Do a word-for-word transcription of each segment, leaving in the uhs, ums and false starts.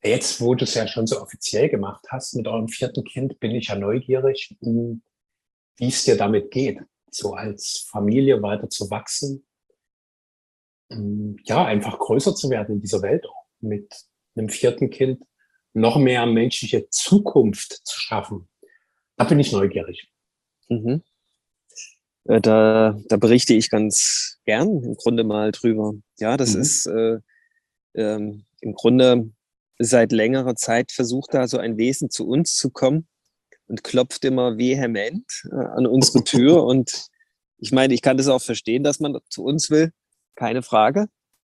Jetzt, wo du es ja schon so offiziell gemacht hast mit eurem vierten Kind, bin ich ja neugierig, m, wie es dir damit geht, so als Familie weiter zu wachsen, m, ja, einfach größer zu werden in dieser Welt auch, mit einem vierten Kind noch mehr menschliche Zukunft zu schaffen. Da bin ich neugierig. Mhm. Äh, Da, da berichte ich ganz gern im Grunde mal drüber. Ja, das Mhm. ist äh, ähm, im Grunde seit längerer Zeit versucht da so ein Wesen zu uns zu kommen und klopft immer vehement äh, an unsere Tür. Und ich meine, ich kann das auch verstehen, dass man zu uns will, keine Frage.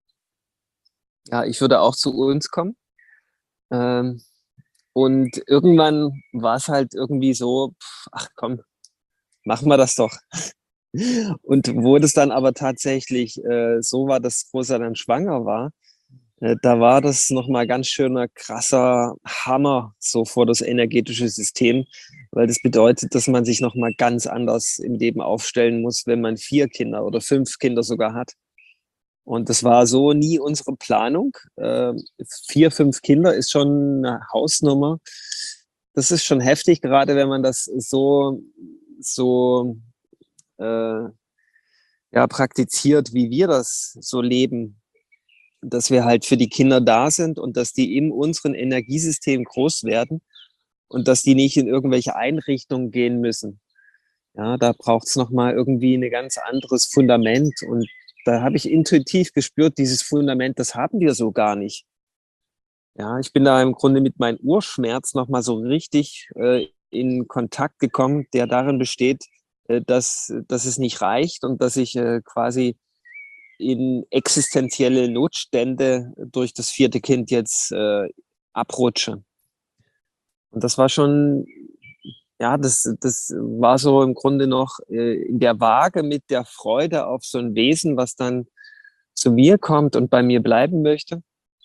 Ja, ich würde auch zu uns kommen. Ähm, und irgendwann war es halt irgendwie so, pff, ach komm, machen wir das doch. Und wo das dann aber tatsächlich äh, so war, dass Rosa dann schwanger war, äh, da war das nochmal ganz schöner, krasser Hammer so vor das energetische System, weil das bedeutet, dass man sich nochmal ganz anders im Leben aufstellen muss, wenn man vier Kinder oder fünf Kinder sogar hat. Und das war so nie unsere Planung. Äh, vier, fünf Kinder ist schon eine Hausnummer. Das ist schon heftig, gerade wenn man das so, so äh, ja, praktiziert, wie wir das so leben, dass wir halt für die Kinder da sind und dass die in unserem Energiesystem groß werden und dass die nicht in irgendwelche Einrichtungen gehen müssen. Ja, da braucht es nochmal irgendwie ein ganz anderes Fundament. Und da habe ich intuitiv gespürt, dieses Fundament, das haben wir so gar nicht. Ja, ich bin da im Grunde mit meinem Urschmerz nochmal so richtig äh, in Kontakt gekommen, der darin besteht, äh, dass, dass es nicht reicht und dass ich äh, quasi in existenzielle Notstände durch das vierte Kind jetzt äh, abrutsche. Und das war schon, ja, das, das war so im Grunde noch äh, in der Waage mit der Freude auf so ein Wesen, was dann zu mir kommt und bei mir bleiben möchte.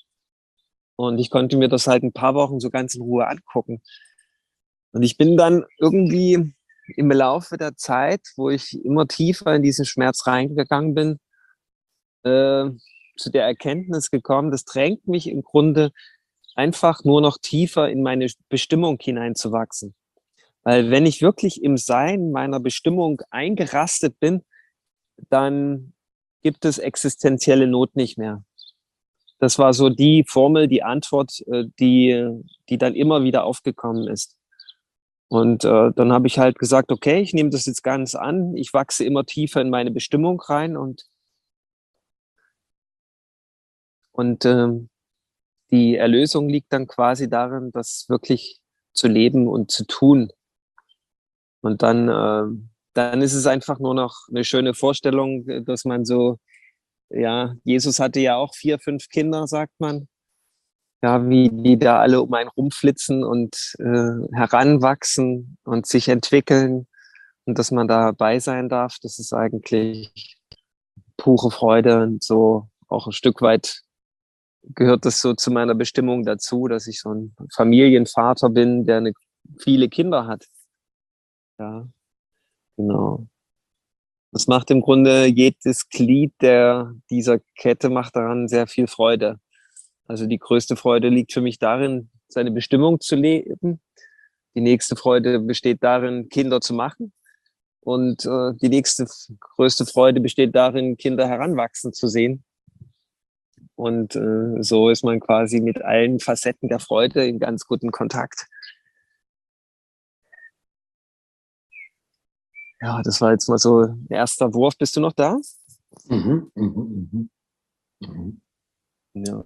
Und ich konnte mir das halt ein paar Wochen so ganz in Ruhe angucken. Und ich bin dann irgendwie im Laufe der Zeit, wo ich immer tiefer in diesen Schmerz reingegangen bin, äh, zu der Erkenntnis gekommen, das drängt mich im Grunde einfach nur noch tiefer in meine Bestimmung hineinzuwachsen. Weil wenn ich wirklich im Sein meiner Bestimmung eingerastet bin, dann gibt es existenzielle Not nicht mehr. Das war so die Formel, die Antwort, äh, die, die dann immer wieder aufgekommen ist. Und äh, dann habe ich halt gesagt, okay, ich nehme das jetzt ganz an, ich wachse immer tiefer in meine Bestimmung rein und, und ähm, die Erlösung liegt dann quasi darin, das wirklich zu leben und zu tun. Und dann, äh, dann ist es einfach nur noch eine schöne Vorstellung, dass man so, ja, Jesus hatte ja auch vier, fünf Kinder, sagt man. Ja, wie die da alle um einen rumflitzen und äh, heranwachsen und sich entwickeln und dass man dabei sein darf, das ist eigentlich pure Freude und so auch ein Stück weit gehört das so zu meiner Bestimmung dazu, dass ich so ein Familienvater bin, der eine, viele Kinder hat. Ja, genau. Das macht im Grunde jedes Glied der, dieser Kette macht daran sehr viel Freude. Also die größte Freude liegt für mich darin, seine Bestimmung zu leben. Die nächste Freude besteht darin, Kinder zu machen. Und äh, die nächste größte Freude besteht darin, Kinder heranwachsen zu sehen. Und äh, so ist man quasi mit allen Facetten der Freude in ganz guten Kontakt. Ja, das war jetzt mal so ein erster Wurf. Bist du noch da? Mhm. Mhm. Mhm. Mhm. Ja.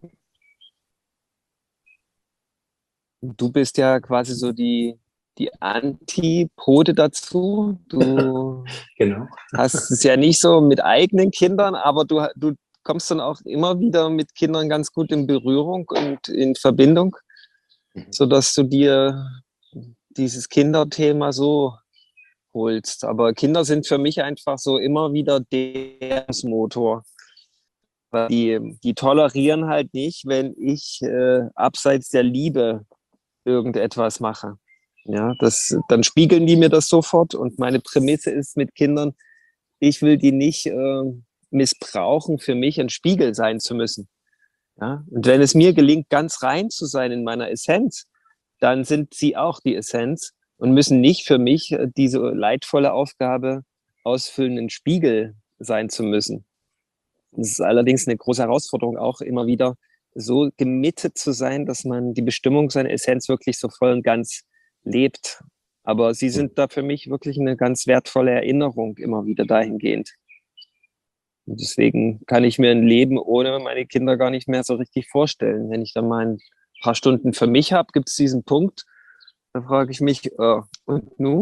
Du bist ja quasi so die, die Antipode dazu. Du Genau. hast es ja nicht so mit eigenen Kindern, aber du, du kommst dann auch immer wieder mit Kindern ganz gut in Berührung und in Verbindung, Mhm. sodass du dir dieses Kinderthema so holst. Aber Kinder sind für mich einfach so immer wieder der Motor. Weil Die, die tolerieren halt nicht, wenn ich äh, abseits der Liebe irgendetwas mache. Ja, das, dann spiegeln die mir das sofort und meine Prämisse ist mit Kindern, ich will die nicht äh, missbrauchen, für mich ein Spiegel sein zu müssen. Ja? Und wenn es mir gelingt, ganz rein zu sein in meiner Essenz, dann sind sie auch die Essenz und müssen nicht für mich diese leidvolle Aufgabe ausfüllen, ein Spiegel sein zu müssen. Es ist allerdings eine große Herausforderung, auch immer wieder so gemittet zu sein, dass man die Bestimmung seiner Essenz wirklich so voll und ganz lebt. Aber sie sind da für mich wirklich eine ganz wertvolle Erinnerung immer wieder dahingehend. Und deswegen kann ich mir ein Leben ohne meine Kinder gar nicht mehr so richtig vorstellen. Wenn ich dann mal ein paar Stunden für mich habe, gibt es diesen Punkt, da frage ich mich, äh, und nu?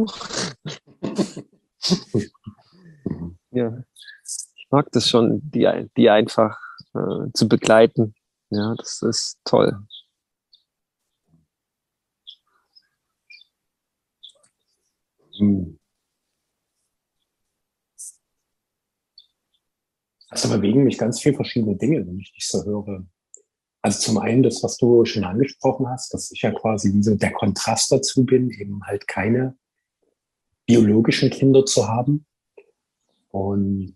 Ja, ich mag das schon, die, die einfach äh, zu begleiten. Ja, das ist toll. Hm. Also bewegen mich ganz viele verschiedene Dinge, wenn ich dich so höre. Also zum einen das, was du schon angesprochen hast, dass ich ja quasi wie so der Kontrast dazu bin, eben halt keine biologischen Kinder zu haben. Und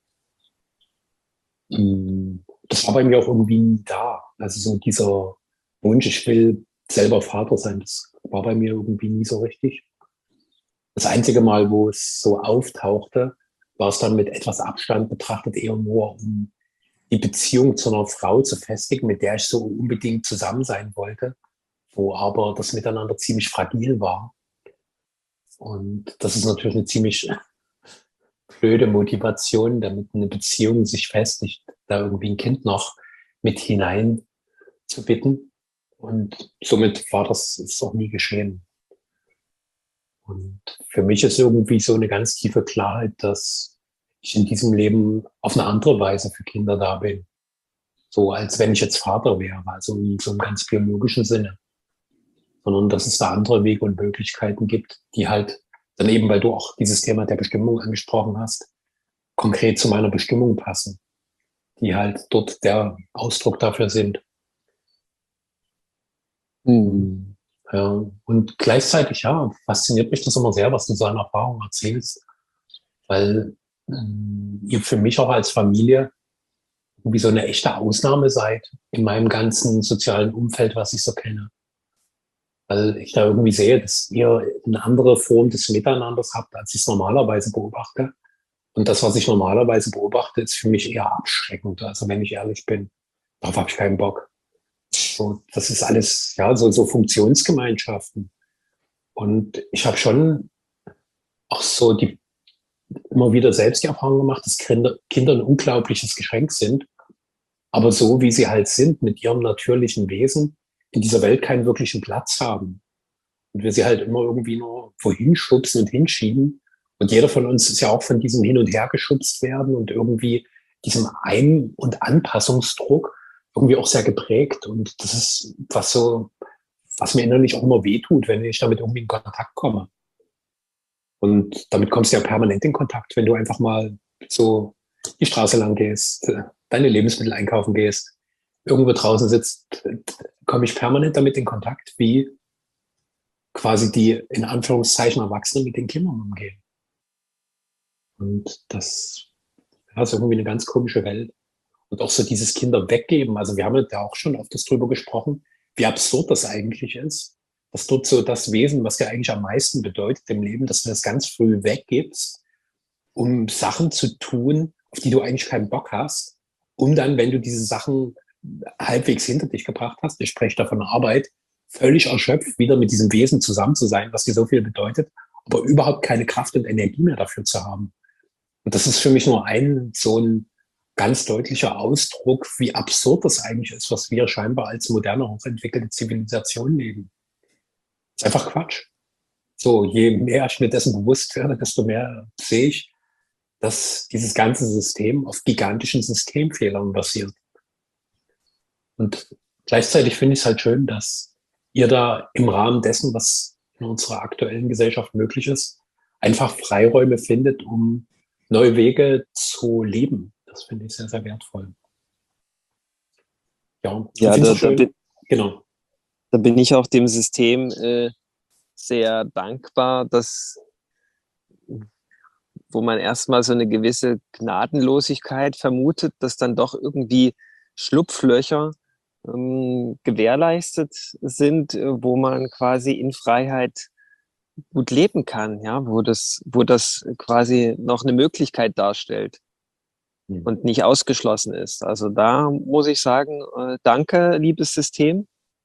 mh, das war bei mir auch irgendwie nie da. Also so dieser Wunsch, ich will selber Vater sein, das war bei mir irgendwie nie so richtig. Das einzige Mal, wo es so auftauchte, war es dann mit etwas Abstand betrachtet eher nur, um die Beziehung zu einer Frau zu festigen, mit der ich so unbedingt zusammen sein wollte, wo aber das Miteinander ziemlich fragil war. Und das ist natürlich eine ziemlich blöde Motivation, damit eine Beziehung sich festigt, da irgendwie ein Kind noch mit hinein zu bitten. Und somit war das ist auch nie geschehen. Und für mich ist irgendwie so eine ganz tiefe Klarheit, dass ich in diesem Leben auf eine andere Weise für Kinder da bin. So als wenn ich jetzt Vater wäre, also in so einem ganz biologischen Sinne. Sondern dass es da andere Wege und Möglichkeiten gibt, die halt dann eben, weil du auch dieses Thema der Bestimmung angesprochen hast, konkret zu meiner Bestimmung passen, die halt dort der Ausdruck dafür sind. Hm. Ja, und gleichzeitig, ja, fasziniert mich das immer sehr, was du so an Erfahrungen erzählst, weil ähm, ihr für mich auch als Familie irgendwie so eine echte Ausnahme seid in meinem ganzen sozialen Umfeld, was ich so kenne. Weil ich da irgendwie sehe, dass ihr eine andere Form des Miteinanders habt, als ich es normalerweise beobachte. Und das, was ich normalerweise beobachte, ist für mich eher abschreckend. Also wenn ich ehrlich bin, darauf habe ich keinen Bock. So, das ist alles, ja, so, so Funktionsgemeinschaften. Und ich habe schon auch so die immer wieder selbst die Erfahrung gemacht, dass Kinder, Kinder ein unglaubliches Geschenk sind, aber so wie sie halt sind, mit ihrem natürlichen Wesen, in dieser Welt keinen wirklichen Platz haben. Und wir sie halt immer irgendwie nur wohin schubsen und hinschieben. Und jeder von uns ist ja auch von diesem Hin- und Her geschubst werden und irgendwie diesem Ein- und Anpassungsdruck irgendwie auch sehr geprägt. Und das ist was so, was mir innerlich auch immer wehtut, wenn ich damit irgendwie in Kontakt komme. Und damit kommst du ja permanent in Kontakt, wenn du einfach mal so die Straße lang gehst, deine Lebensmittel einkaufen gehst, irgendwo draußen sitzt, komme ich permanent damit in Kontakt, wie quasi die in Anführungszeichen Erwachsenen mit den Kindern umgehen. Und das ja, ist irgendwie eine ganz komische Welt. Und auch so dieses Kinder weggeben. Also wir haben ja da auch schon öfters drüber gesprochen, wie absurd das eigentlich ist, dass dort so das Wesen, was dir eigentlich am meisten bedeutet im Leben, dass du das ganz früh weggibst, um Sachen zu tun, auf die du eigentlich keinen Bock hast, um dann, wenn du diese Sachen halbwegs hinter dich gebracht hast, ich spreche da von Arbeit, völlig erschöpft wieder mit diesem Wesen zusammen zu sein, was dir so viel bedeutet, aber überhaupt keine Kraft und Energie mehr dafür zu haben. Und das ist für mich nur ein so ein ganz deutlicher Ausdruck, wie absurd das eigentlich ist, was wir scheinbar als moderne, hochentwickelte Zivilisation leben. Das ist einfach Quatsch. So, je mehr ich mir dessen bewusst werde, desto mehr sehe ich, dass dieses ganze System auf gigantischen Systemfehlern basiert. Und gleichzeitig finde ich es halt schön, dass ihr da im Rahmen dessen, was in unserer aktuellen Gesellschaft möglich ist, einfach Freiräume findet, um neue Wege zu leben. Das finde ich sehr, sehr wertvoll. Ja, ich Ja, finde es da, so da, schön. bin, Genau. da bin ich auch dem System äh, sehr dankbar, dass, wo man erstmal so eine gewisse Gnadenlosigkeit vermutet, dass dann doch irgendwie Schlupflöcher ähm, gewährleistet sind, äh, wo man quasi in Freiheit gut leben kann, ja, wo das, wo das quasi noch eine Möglichkeit darstellt Hm. und nicht ausgeschlossen ist. Also da muss ich sagen, äh, danke, liebes System.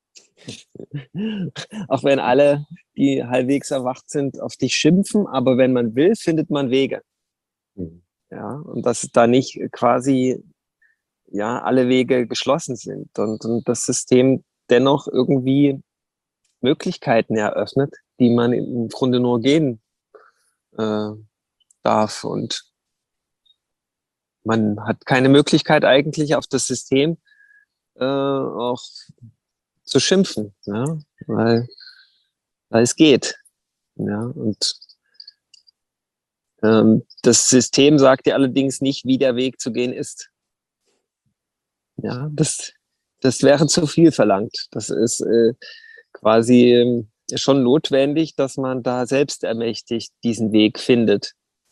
Auch wenn alle, die halbwegs erwacht sind, auf dich schimpfen, aber wenn man will, findet man Wege. Hm. Ja, und dass da nicht quasi ja alle Wege geschlossen sind und, und das System dennoch irgendwie Möglichkeiten eröffnet, die man im Grunde nur gehen äh, darf. Und man hat keine Möglichkeit eigentlich auf das System äh, auch zu schimpfen, ja, weil, weil es geht. Ja, und ähm, das System sagt dir allerdings nicht, wie der Weg zu gehen ist. Ja, das, das wäre zu viel verlangt. Das ist äh, quasi ähm, schon notwendig, dass man da selbst ermächtigt diesen Weg findet.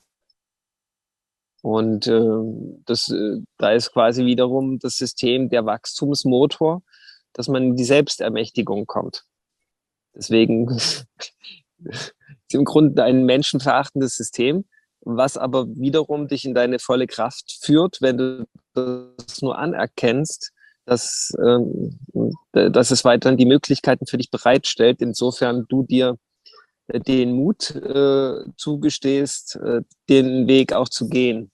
Und äh, das, äh, da ist quasi wiederum das System der Wachstumsmotor, dass man in die Selbstermächtigung kommt. Deswegen ist im Grunde ein menschenverachtendes System, was aber wiederum dich in deine volle Kraft führt, wenn du das nur anerkennst, dass, ähm, dass es weiterhin die Möglichkeiten für dich bereitstellt, insofern du dir den Mut äh, zugestehst, äh, den Weg auch zu gehen.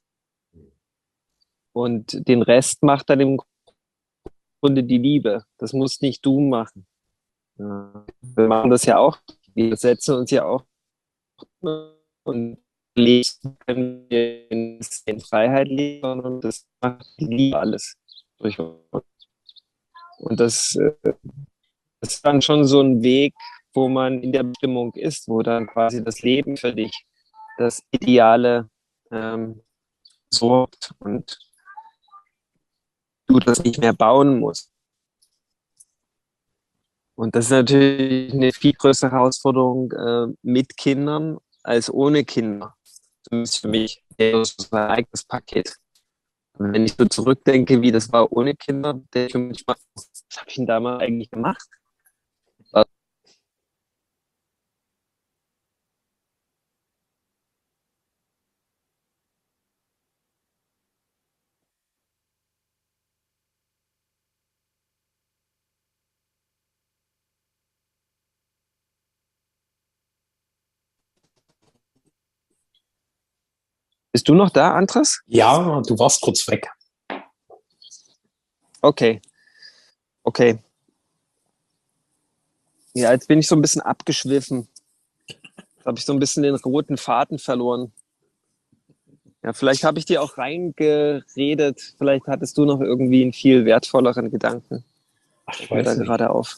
Und den Rest macht dann im Grunde die Liebe. Das musst nicht du machen. Ja. Wir machen das ja auch. Wir setzen uns ja auch und leben können wir in Freiheit leben und das macht die Liebe alles durch uns. Und das, äh, das ist dann schon so ein Weg, wo man in der Bestimmung ist, wo dann quasi das Leben für dich das Ideale ähm, sorgt und du das nicht mehr bauen musst. Und das ist natürlich eine viel größere Herausforderung äh, mit Kindern als ohne Kinder. Zumindest für mich das ist ein eigenes Paket. Und wenn ich so zurückdenke, wie das war ohne Kinder, denke ich mir manchmal, was habe ich denn damals eigentlich gemacht? Bist du noch da, Andres? Ja, du warst kurz weg. Okay, okay. Ja, jetzt bin ich so ein bisschen abgeschwiffen. Jetzt habe ich so ein bisschen den roten Faden verloren. Ja, vielleicht habe ich dir auch reingeredet. Vielleicht hattest du noch irgendwie einen viel wertvolleren Gedanken. Ach, ich Mir da weiß nicht. gerade auf.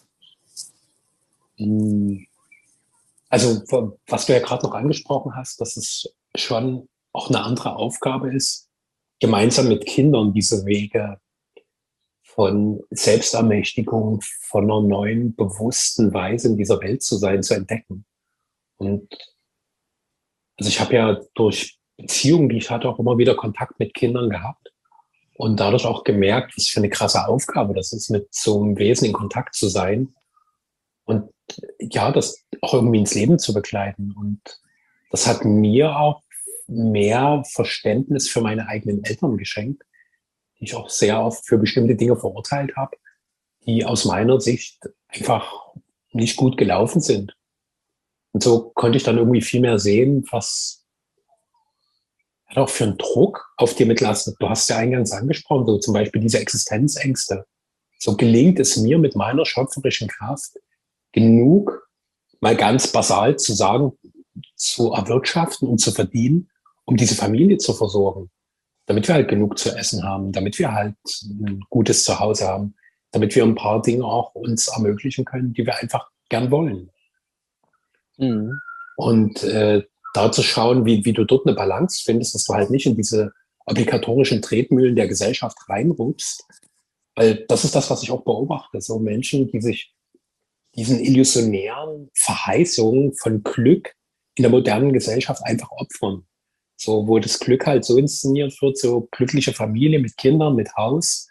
Hm. Also, was du ja gerade noch angesprochen hast, dass es schon auch eine andere Aufgabe ist, gemeinsam mit Kindern diese Wege von Selbstermächtigung, von einer neuen, bewussten Weise in dieser Welt zu sein, zu entdecken. Und also ich habe ja durch Beziehungen, die ich hatte, auch immer wieder Kontakt mit Kindern gehabt und dadurch auch gemerkt, was für eine krasse Aufgabe das ist, mit so einem Wesen in Kontakt zu sein und ja, das auch irgendwie ins Leben zu begleiten. Und das hat mir auch mehr Verständnis für meine eigenen Eltern geschenkt, die ich auch sehr oft für bestimmte Dinge verurteilt habe, die aus meiner Sicht einfach nicht gut gelaufen sind. Und so konnte ich dann irgendwie viel mehr sehen, was hat auch für einen Druck auf dir mitlastet. Du hast ja eingangs angesprochen, so zum Beispiel diese Existenzängste. So gelingt es mir mit meiner schöpferischen Kraft genug, mal ganz basal zu sagen, zu erwirtschaften und zu verdienen, um diese Familie zu versorgen, damit wir halt genug zu essen haben, damit wir halt ein gutes Zuhause haben, damit wir ein paar Dinge auch uns ermöglichen können, die wir einfach gern wollen. Mhm. Und äh, da zu schauen, wie, wie du dort eine Balance findest, dass du halt nicht in diese obligatorischen Tretmühlen der Gesellschaft reinrutschst. Weil das ist das, was ich auch beobachte. So Menschen, die sich diesen illusionären Verheißungen von Glück in der modernen Gesellschaft einfach opfern. So, wo das Glück halt so inszeniert wird, so glückliche Familie mit Kindern, mit Haus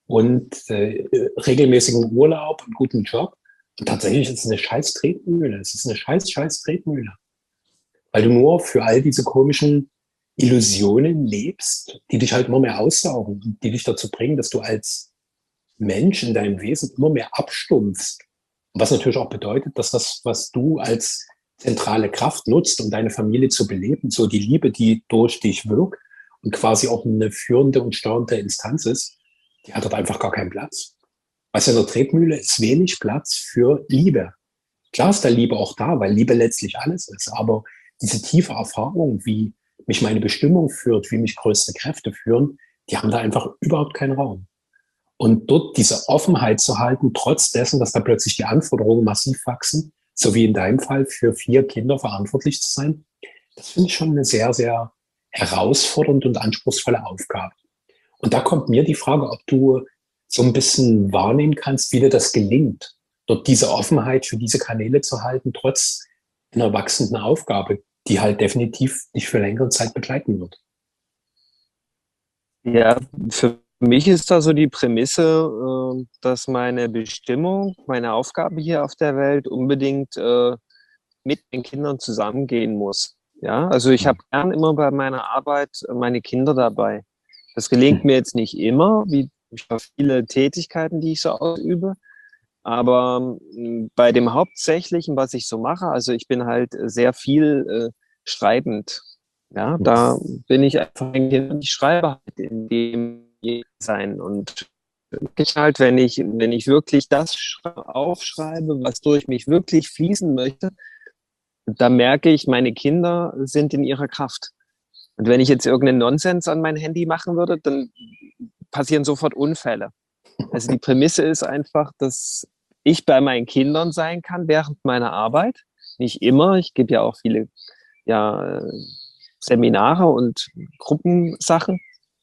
und äh, regelmäßigen Urlaub und guten Job. Und tatsächlich ist es eine scheiß Tretmühle. Es ist eine scheiß, scheiß Tretmühle. Weil du nur für all diese komischen Illusionen lebst, die dich halt immer mehr aussaugen und die dich dazu bringen, dass du als Mensch in deinem Wesen immer mehr abstumpfst. Was natürlich auch bedeutet, dass das, was du als zentrale Kraft nutzt, um deine Familie zu beleben, so die Liebe, die durch dich wirkt und quasi auch eine führende und steuernde Instanz ist, die hat dort einfach gar keinen Platz. Was in der Tretmühle ist wenig Platz für Liebe. Klar ist da Liebe auch da, weil Liebe letztlich alles ist, aber diese tiefe Erfahrung, wie mich meine Bestimmung führt, wie mich größte Kräfte führen, die haben da einfach überhaupt keinen Raum. Und dort diese Offenheit zu halten, trotz dessen, dass da plötzlich die Anforderungen massiv wachsen, so wie in deinem Fall für vier Kinder verantwortlich zu sein, das finde ich schon eine sehr, sehr herausfordernde und anspruchsvolle Aufgabe. Und da kommt mir die Frage, ob du so ein bisschen wahrnehmen kannst, wie dir das gelingt, dort diese Offenheit für diese Kanäle zu halten, trotz einer wachsenden Aufgabe, die halt definitiv dich für längere Zeit begleiten wird. Ja, für mich ist da so die Prämisse, äh, dass meine Bestimmung, meine Aufgabe hier auf der Welt unbedingt äh, mit den Kindern zusammengehen muss. Ja, also ich habe gern immer bei meiner Arbeit meine Kinder dabei. Das gelingt mir jetzt nicht immer, wie viele Tätigkeiten, die ich so ausübe. Aber ähm, bei dem Hauptsächlichen, was ich so mache, also ich bin halt sehr viel äh, schreibend. Ja, da bin ich einfach ein Kind, ich schreibe halt in dem sein. Und ich halt, wenn ich, wenn ich wirklich das aufschreibe, was durch mich wirklich fließen möchte, da merke ich, meine Kinder sind in ihrer Kraft. Und wenn ich jetzt irgendeinen Nonsens an mein Handy machen würde, dann passieren sofort Unfälle. Also die Prämisse ist einfach, dass ich bei meinen Kindern sein kann während meiner Arbeit. Nicht immer. Ich gebe ja auch viele ja, Seminare und Gruppensachen.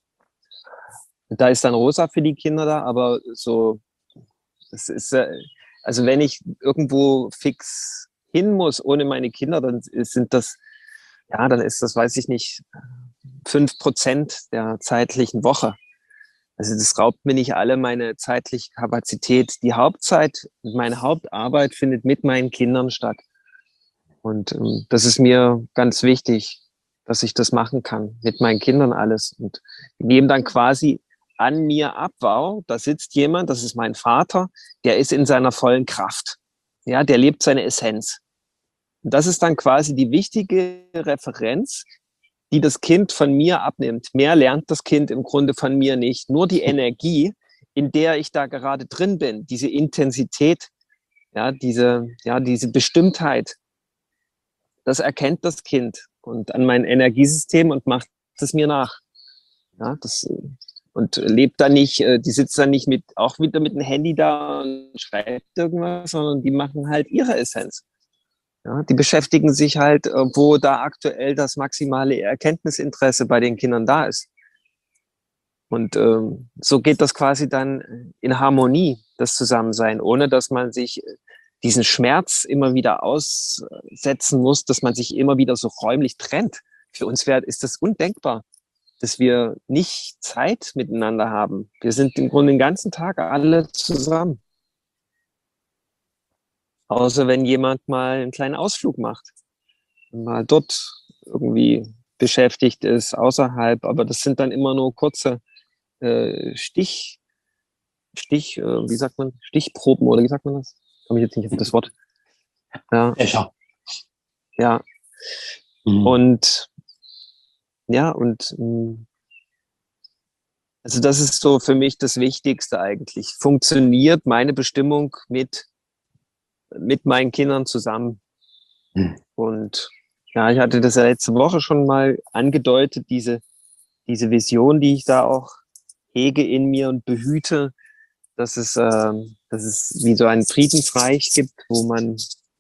Da ist dann Rosa für die Kinder da, aber so, es ist, also wenn ich irgendwo fix hin muss ohne meine Kinder, dann sind das, ja, dann ist das, weiß ich nicht, fünf Prozent der zeitlichen Woche. Also das raubt mir nicht alle meine zeitliche Kapazität. Die Hauptzeit, meine Hauptarbeit findet mit meinen Kindern statt. Und ähm, das ist mir ganz wichtig, dass ich das machen kann, mit meinen Kindern alles. Und die nehmen dann quasi an mir ab, wow, da sitzt jemand, das ist mein Vater, der ist in seiner vollen Kraft. Ja, der lebt seine Essenz. Und das ist dann quasi die wichtige Referenz, die das Kind von mir abnimmt. Mehr lernt das Kind im Grunde von mir nicht. Nur die Energie, in der ich da gerade drin bin, diese Intensität, ja, diese, ja, diese Bestimmtheit, das erkennt das Kind und an mein Energiesystem und macht es mir nach. Ja, das, und lebt da nicht, die sitzt da nicht mit, auch wieder mit dem Handy da und schreibt irgendwas, sondern die machen halt ihre Essenz. Ja, die beschäftigen sich halt, wo da aktuell das maximale Erkenntnisinteresse bei den Kindern da ist. Und ähm, so geht das quasi dann in Harmonie, das Zusammensein, ohne dass man sich diesen Schmerz immer wieder aussetzen muss, dass man sich immer wieder so räumlich trennt. Für uns wär, ist das undenkbar, dass wir nicht Zeit miteinander haben. Wir sind im Grunde den ganzen Tag alle zusammen. Außer wenn jemand mal einen kleinen Ausflug macht, mal dort irgendwie beschäftigt ist, außerhalb. Aber das sind dann immer nur kurze äh, Stich, Stich, äh, wie sagt man, Stichproben oder wie sagt man das? Komme ich jetzt nicht auf das Wort. Ja. Escher. Ja. Mhm. Und ja, und mh, also das ist so für mich das Wichtigste eigentlich. Funktioniert meine Bestimmung mit, mit meinen Kindern zusammen? Mhm. Und ja, ich hatte das ja letzte Woche schon mal angedeutet, diese, diese Vision, die ich da auch hege in mir und behüte, dass es, ähm, dass es wie so ein Friedensreich gibt, wo man,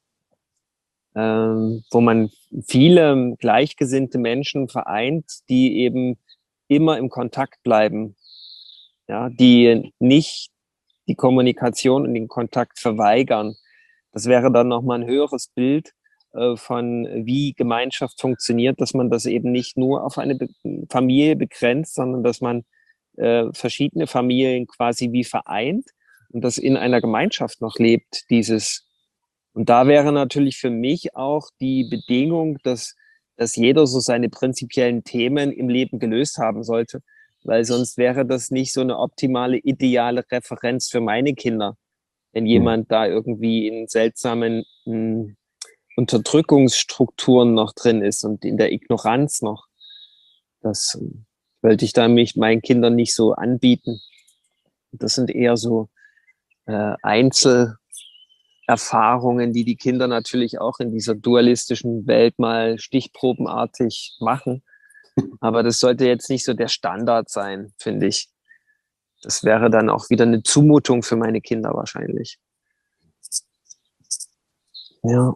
ähm, wo man viele gleichgesinnte Menschen vereint, die eben immer im Kontakt bleiben, ja, die nicht die Kommunikation und den Kontakt verweigern. Das wäre dann nochmal ein höheres Bild äh, von, wie Gemeinschaft funktioniert, dass man das eben nicht nur auf eine Be- Familie begrenzt, sondern dass man äh, verschiedene Familien quasi wie vereint und das in einer Gemeinschaft noch lebt, dieses. Und da wäre natürlich für mich auch die Bedingung, dass, dass jeder so seine prinzipiellen Themen im Leben gelöst haben sollte, weil sonst wäre das nicht so eine optimale, ideale Referenz für meine Kinder, wenn jemand da irgendwie in seltsamen mh, Unterdrückungsstrukturen noch drin ist und in der Ignoranz noch. Das äh, wollte ich da mich meinen Kindern nicht so anbieten. Das sind eher so äh, Einzelerfahrungen, die die Kinder natürlich auch in dieser dualistischen Welt mal stichprobenartig machen. Aber das sollte jetzt nicht so der Standard sein, finde ich. Das wäre dann auch wieder eine Zumutung für meine Kinder wahrscheinlich. Ja.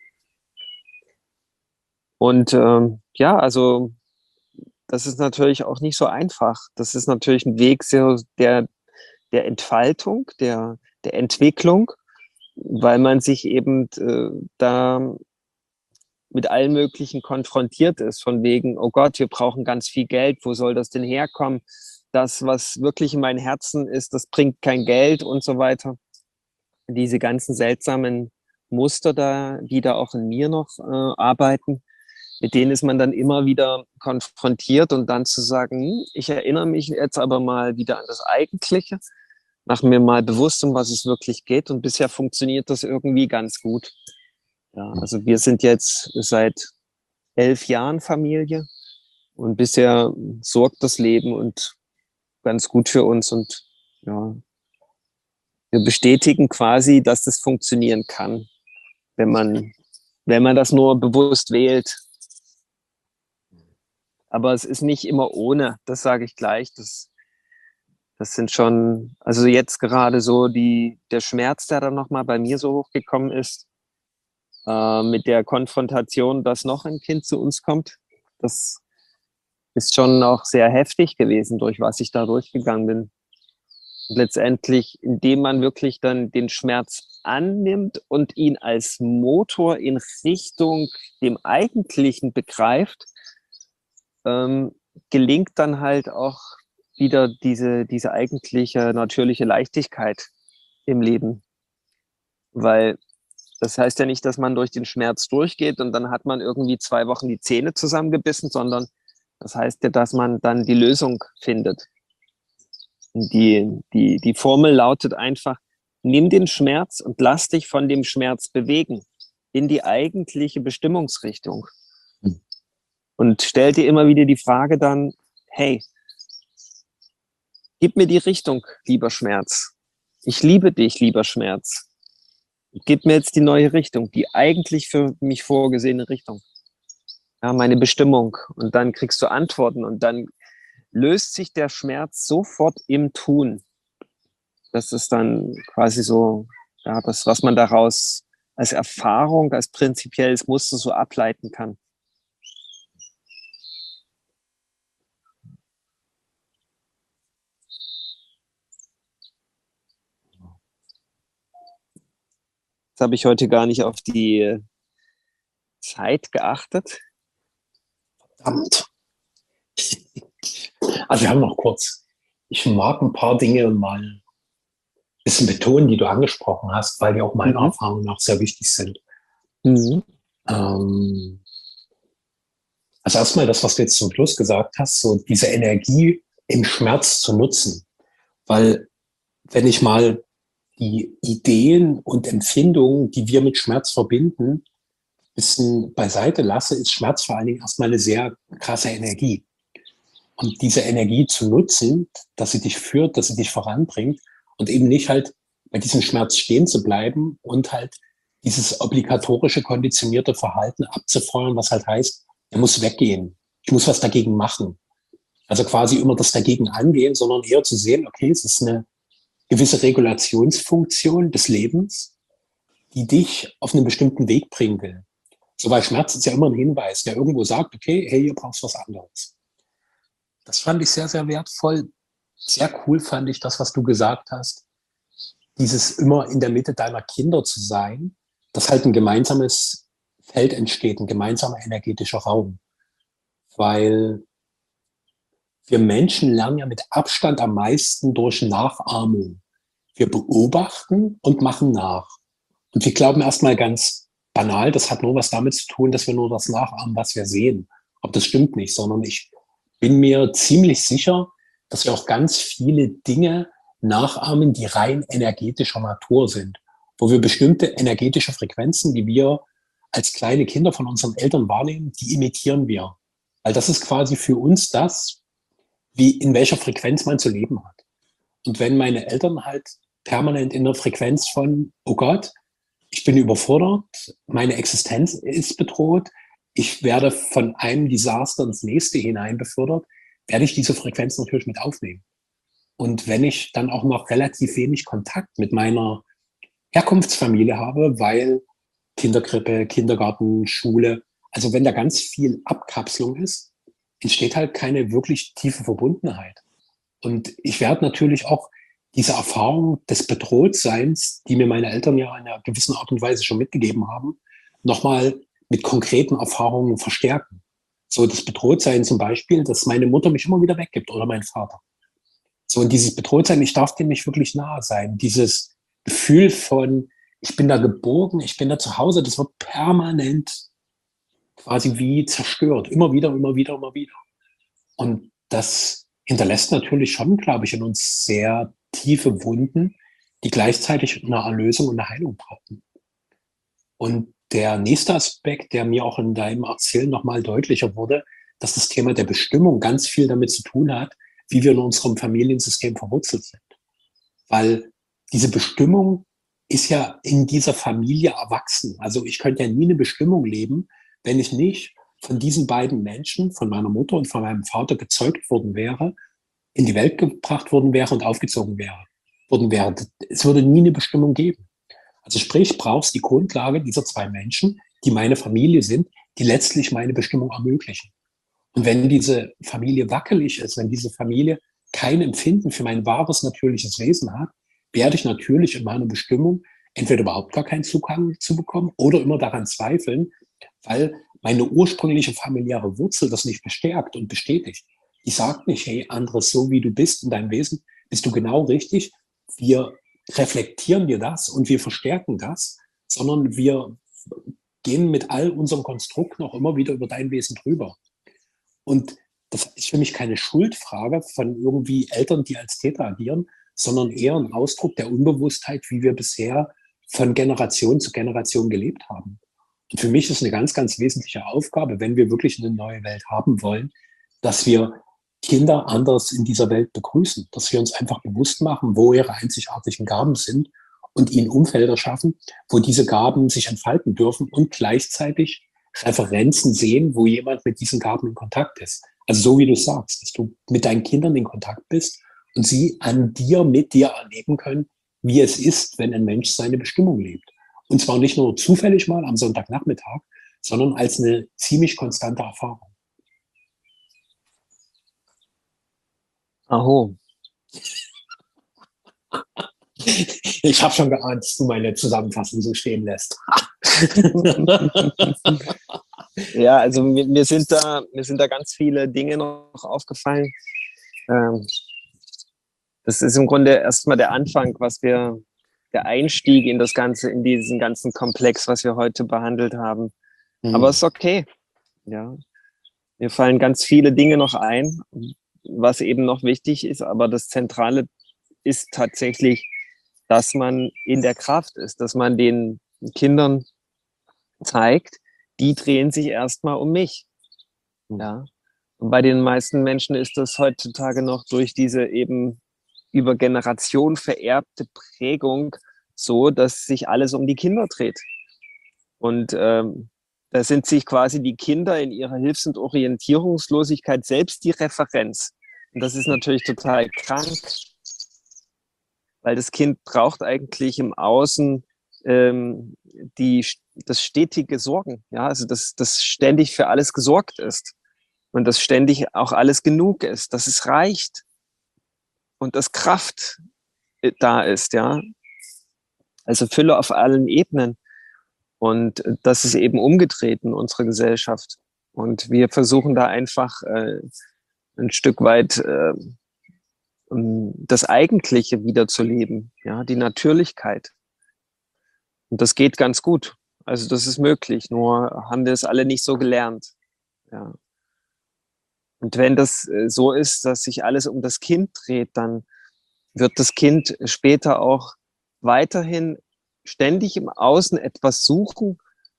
Und ähm, ja, also das ist natürlich auch nicht so einfach. Das ist natürlich ein Weg sehr, der, der Entfaltung, der, der Entwicklung, weil man sich eben äh, da mit allen möglichen konfrontiert ist, von wegen, oh Gott, wir brauchen ganz viel Geld, wo soll das denn herkommen? Das, was wirklich in meinem Herzen ist, das bringt kein Geld und so weiter. Diese ganzen seltsamen Muster da, die da auch in mir noch äh, arbeiten, mit denen ist man dann immer wieder konfrontiert und dann zu sagen, hm, ich erinnere mich jetzt aber mal wieder an das Eigentliche, mache mir mal bewusst, um was es wirklich geht und bisher funktioniert das irgendwie ganz gut. Ja, also wir sind jetzt seit elf Jahren Familie und bisher sorgt das Leben und ganz gut für uns und ja, wir bestätigen quasi, dass das funktionieren kann, wenn man, wenn man das nur bewusst wählt. Aber es ist nicht immer ohne, das sage ich gleich. Das, das sind schon, also jetzt gerade so die, der Schmerz, der dann nochmal bei mir so hochgekommen ist, äh, mit der Konfrontation, dass noch ein Kind zu uns kommt. Das ist schon auch sehr heftig gewesen, durch was ich da durchgegangen bin. Und letztendlich, indem man wirklich dann den Schmerz annimmt und ihn als Motor in Richtung dem Eigentlichen begreift, ähm, gelingt dann halt auch wieder diese, diese eigentliche natürliche Leichtigkeit im Leben. Weil das heißt ja nicht, dass man durch den Schmerz durchgeht und dann hat man irgendwie zwei Wochen die Zähne zusammengebissen, sondern das heißt ja, dass man dann die Lösung findet. Und die, die, die Formel lautet einfach, nimm den Schmerz und lass dich von dem Schmerz bewegen in die eigentliche Bestimmungsrichtung. Und stell dir immer wieder die Frage dann, hey, gib mir die Richtung, lieber Schmerz. Ich liebe dich, lieber Schmerz. Gib mir jetzt die neue Richtung, die eigentlich für mich vorgesehene Richtung. Ja, meine Bestimmung. Und dann kriegst du Antworten und dann löst sich der Schmerz sofort im Tun. Das ist dann quasi so, ja, das, was man daraus als Erfahrung, als prinzipielles Muster so ableiten kann. Jetzt habe ich heute gar nicht auf die Zeit geachtet. Verdammt. Also wir haben noch kurz. Ich mag ein paar Dinge mal ein bisschen betonen, die du angesprochen hast, weil die auch meiner mhm. Erfahrung nach sehr wichtig sind. Mhm. Ähm, also erstmal das, was du jetzt zum Schluss gesagt hast, so diese Energie im Schmerz zu nutzen. Weil wenn ich mal die Ideen und Empfindungen, die wir mit Schmerz verbinden, ein bisschen beiseite lasse, ist Schmerz vor allen Dingen erstmal eine sehr krasse Energie. Und diese Energie zu nutzen, dass sie dich führt, dass sie dich voranbringt und eben nicht halt bei diesem Schmerz stehen zu bleiben und halt dieses obligatorische, konditionierte Verhalten abzufeuern, was halt heißt, er muss weggehen. Ich muss was dagegen machen. Also quasi immer das dagegen angehen, sondern eher zu sehen, okay, es ist eine gewisse Regulationsfunktion des Lebens, die dich auf einen bestimmten Weg bringen will. So, weil Schmerz ist ja immer ein Hinweis, der irgendwo sagt, okay, hey, hier brauchst du was anderes. Das fand ich sehr, sehr wertvoll. Sehr cool fand ich das, was du gesagt hast. Dieses immer in der Mitte deiner Kinder zu sein, dass halt ein gemeinsames Feld entsteht, ein gemeinsamer energetischer Raum. Weil Wir Menschen lernen ja mit Abstand am meisten durch Nachahmung. Wir beobachten und machen nach. Und wir glauben erstmal ganz banal, das hat nur was damit zu tun, dass wir nur das nachahmen, was wir sehen. Aber das stimmt nicht, sondern ich bin mir ziemlich sicher, dass wir auch ganz viele Dinge nachahmen, die rein energetischer Natur sind. Wo wir bestimmte energetische Frequenzen, die wir als kleine Kinder von unseren Eltern wahrnehmen, die imitieren wir. Weil das ist quasi für uns das, wie in welcher Frequenz man zu leben hat. Und wenn meine Eltern halt permanent in der Frequenz von, oh Gott, ich bin überfordert, meine Existenz ist bedroht, ich werde von einem Desaster ins nächste hinein befördert, werde ich diese Frequenz natürlich mit aufnehmen. Und wenn ich dann auch noch relativ wenig Kontakt mit meiner Herkunftsfamilie habe, weil Kinderkrippe, Kindergarten, Schule, also wenn da ganz viel Abkapselung ist, entsteht halt keine wirklich tiefe Verbundenheit. Und ich werde natürlich auch diese Erfahrung des Bedrohtseins, die mir meine Eltern ja in einer gewissen Art und Weise schon mitgegeben haben, nochmal mit konkreten Erfahrungen verstärken. So das Bedrohtsein zum Beispiel, dass meine Mutter mich immer wieder weggibt oder mein Vater. So, und dieses Bedrohtsein, ich darf dem nicht wirklich nahe sein. Dieses Gefühl von, ich bin da geborgen, ich bin da zu Hause, das wird permanent quasi wie zerstört. Immer wieder, immer wieder, immer wieder. Und das hinterlässt natürlich schon, glaube ich, in uns sehr tiefe Wunden, die gleichzeitig eine Erlösung und eine Heilung brauchen. Und der nächste Aspekt, der mir auch in deinem Erzählen nochmal deutlicher wurde, dass das Thema der Bestimmung ganz viel damit zu tun hat, wie wir in unserem Familiensystem verwurzelt sind. Weil diese Bestimmung ist ja in dieser Familie erwachsen. Also ich könnte ja nie eine Bestimmung leben, wenn ich nicht von diesen beiden Menschen, von meiner Mutter und von meinem Vater gezeugt worden wäre, in die Welt gebracht worden wäre und aufgezogen wäre, worden wäre. Es würde nie eine Bestimmung geben. Also sprich, brauchst die Grundlage dieser zwei Menschen, die meine Familie sind, die letztlich meine Bestimmung ermöglichen. Und wenn diese Familie wackelig ist, wenn diese Familie kein Empfinden für mein wahres, natürliches Wesen hat, werde ich natürlich in meiner Bestimmung entweder überhaupt gar keinen Zugang zu bekommen oder immer daran zweifeln, weil meine ursprüngliche familiäre Wurzel das nicht bestärkt und bestätigt. Die sagt nicht, hey, anderes, so wie du bist in deinem Wesen, bist du genau richtig. Wir reflektieren dir das und wir verstärken das, sondern wir gehen mit all unserem Konstrukt noch immer wieder über dein Wesen drüber. Und das ist für mich keine Schuldfrage von irgendwie Eltern, die als Täter agieren, sondern eher ein Ausdruck der Unbewusstheit, wie wir bisher von Generation zu Generation gelebt haben. Und für mich ist eine ganz, ganz wesentliche Aufgabe, wenn wir wirklich eine neue Welt haben wollen, dass wir Kinder anders in dieser Welt begrüßen, dass wir uns einfach bewusst machen, wo ihre einzigartigen Gaben sind und ihnen Umfelder schaffen, wo diese Gaben sich entfalten dürfen und gleichzeitig Referenzen sehen, wo jemand mit diesen Gaben in Kontakt ist. Also so wie du sagst, dass du mit deinen Kindern in Kontakt bist und sie an dir, mit dir erleben können, wie es ist, wenn ein Mensch seine Bestimmung lebt. Und zwar nicht nur zufällig mal am Sonntagnachmittag, sondern als eine ziemlich konstante Erfahrung. Aho. Ich habe schon geahnt, dass du meine Zusammenfassung so stehen lässt. Ja, also mir, mir, sind da, mir sind da ganz viele Dinge noch aufgefallen. Ähm, das ist im Grunde erstmal der Anfang, was wir, der Einstieg in das Ganze, in diesen ganzen Komplex, was wir heute behandelt haben. Mhm. Aber es ist okay. Ja. Mir fallen ganz viele Dinge noch ein, was eben noch wichtig ist, aber das Zentrale ist tatsächlich, dass man in der Kraft ist, dass man den Kindern zeigt, die drehen sich erstmal um mich. Ja. Und bei den meisten Menschen ist das heutzutage noch durch diese eben über Generationen vererbte Prägung so, dass sich alles um die Kinder dreht. Und ähm, da sind sich quasi die Kinder in ihrer Hilfs- und Orientierungslosigkeit selbst die Referenz. Und das ist natürlich total krank, weil das Kind braucht eigentlich im Außen ähm, die, das stetige Sorgen, ja, also dass das ständig für alles gesorgt ist und dass ständig auch alles genug ist, dass es reicht und dass Kraft da ist, ja, also Fülle auf allen Ebenen. Und das ist eben umgedreht in unserer Gesellschaft. Und wir versuchen da einfach äh, ein Stück weit äh, das Eigentliche wiederzuleben, ja, die Natürlichkeit. Und das geht ganz gut. Also das ist möglich, nur haben wir es alle nicht so gelernt. Ja. Und wenn das so ist, dass sich alles um das Kind dreht, dann wird das Kind später auch weiterhin ständig im Außen etwas suchen,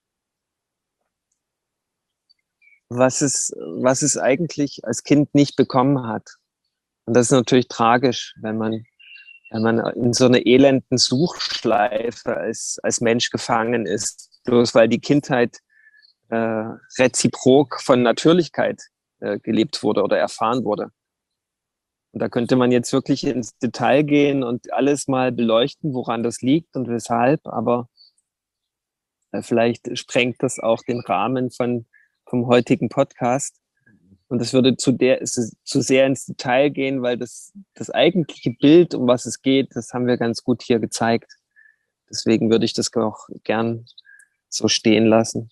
was es, was es eigentlich als Kind nicht bekommen hat. Und das ist natürlich tragisch, wenn man, wenn man in so einer elenden Suchschleife als, als Mensch gefangen ist, bloß weil die Kindheit äh, reziprok von Natürlichkeit äh, gelebt wurde oder erfahren wurde. Und da könnte man jetzt wirklich ins Detail gehen und alles mal beleuchten, woran das liegt und weshalb, aber äh, vielleicht sprengt das auch den Rahmen von, vom heutigen Podcast. Und das würde zu, der, zu sehr ins Detail gehen, weil das, das eigentliche Bild, um was es geht, das haben wir ganz gut hier gezeigt. Deswegen würde ich das auch gern so stehen lassen.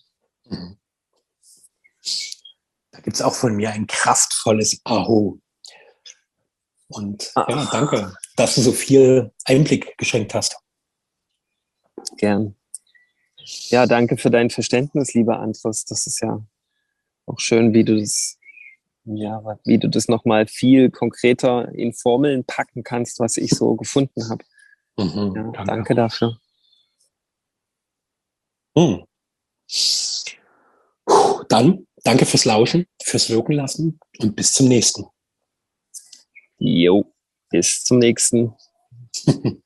Da gibt es auch von mir ein kraftvolles Aho. Und Ach. ja, danke, dass du so viel Einblick geschenkt hast. Gern. Ja, danke für dein Verständnis, lieber Andres. Das ist ja auch schön, wie du das Ja, wie du das nochmal viel konkreter in Formeln packen kannst, was ich so gefunden habe. Mhm, ja, danke. danke dafür. Hm. Dann danke fürs Lauschen, fürs Wirken lassen und bis zum nächsten. Jo, bis zum nächsten.